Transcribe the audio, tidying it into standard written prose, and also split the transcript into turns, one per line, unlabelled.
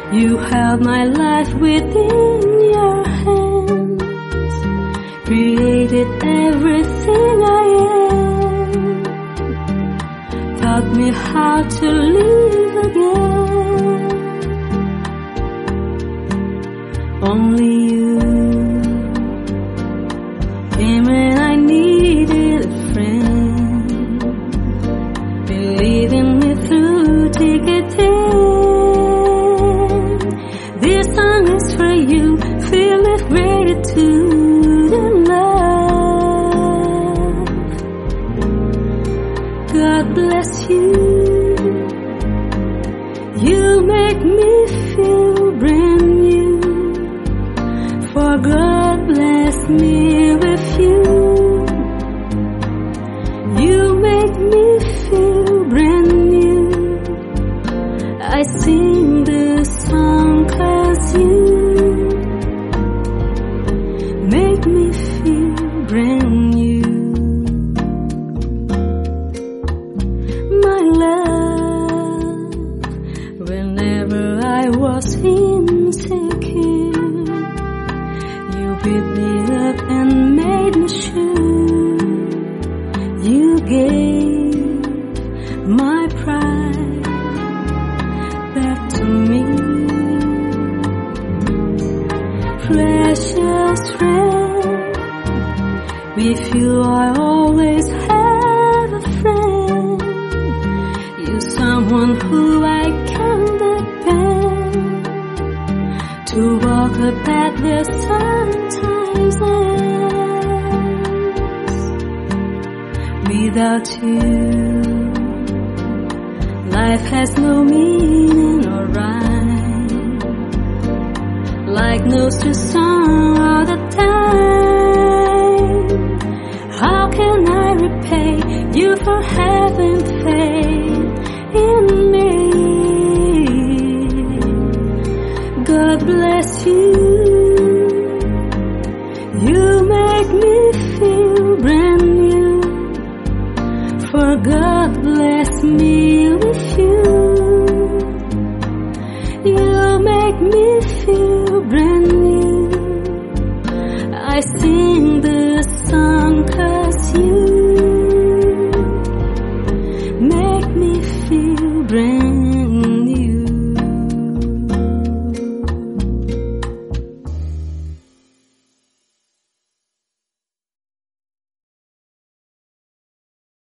You held my life within your hands, created everything I am, taught me how to live again. Only you came when I needed a friend, believing me through thick and thin. This song is for you, filled with gratitude and love. God bless you. You make me feel brand new. For God blessed me with you. You make me feel brand new. I sing this song 'cause you make me feel brand new. My love, whenever I was insecure, you picked me up and made me sure. You gave my pride back to me. Precious friend, with you I always have a friend. You're someone who I can depend, to walk a path that sometimes ends. Without you, life has no meaning or rhyme, like nose to sun all the time. How can I repay you for having faith in me? God bless you. You make me feel brand new. For God bless me with you. You make me feel brand new. I sing